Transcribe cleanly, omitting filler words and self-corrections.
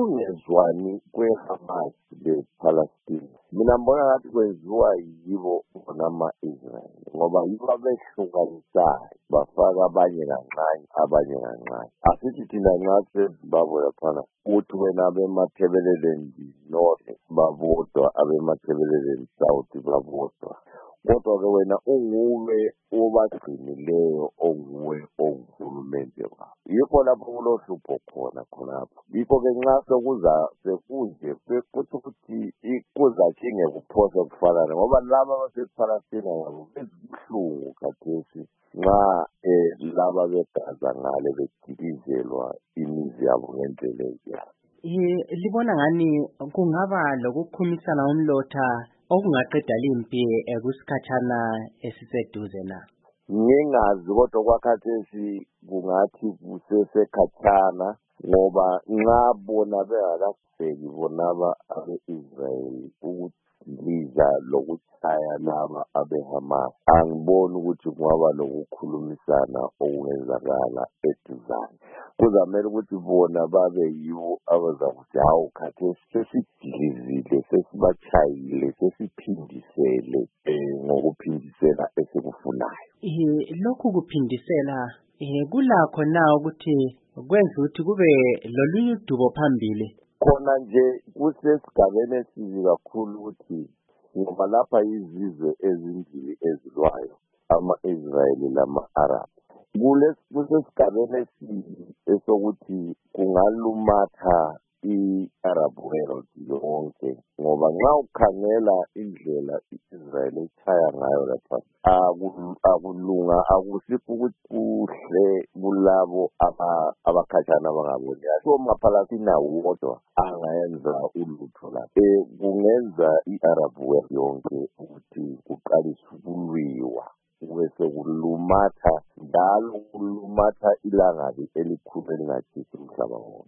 ukungezwani kwe-Hamas le-Palestine mina mbona ngathi kwenziwa yibo bona ama-Israel ngoba yibo abehlukanisayo bafaka abanye kancane. Asithi thina nxa seZimbabwe laphana uthi wena abemathebeleleni north babodwa abemathebeleleni south babodwa. Kodwa-ke wena unguwe obagcinileyo onguwe onguhulumende wabo. Yikho lapho kulohlupho khonapho. Yikho-ke nxa sekunje kutho ukuthi kuzakhinge kuphose kufanane ngoba laba basePalestina yabo bezibuhlungu khathesi nxa laba begaza ngale bedilizelwa imizi yabo ngendlela enjalo. Libona ngani kungaba lokukhumisana umlotha okungaqeda limpi kusikhathana esiseduze na? Ngingazi kodwa kwakhathesi kungathi kusesekhathana ngoba nxa bona bengakaseki bonaba abe-Israel ukudiliza lokuchaya laba abe-Hamas, angiboni ukuthi kungaba lokukhulumisana okungenzakala eduzane. Kuzamele ukuthi bona babe yibo abazakuthi hawu khathesi sesidilizile, sesibachayile, sesiphindisele ngokuphindisela esikufunayo. Lokhu kuphindisela kulakho na ukuthi kwenza ukuthi kube lolunye udubo phambili? Khona nje kusesigabeni esibi kakhulu ukuthi ngoba lapha izizwe ezimbili ezilwayo, ama-Israyeli lama-Arab. Kusesigabeni esibi esokuthi kungalumatha i-Arab world yonke ngoba nxa ukhangela indlela i-Israel echaya ngayo lapha akulunga, akusikho ukuthi kuhle kulabo abakhatshana abangaboni. So maPalestina wodwa angayenza ulutho lapha. Kungenza i-Arab world yonke ukuthi kuqalise ukulwiwa kube sekulumatha njalo kulumatha ilangabi elikhulu elingatshisi umhlaba wonke.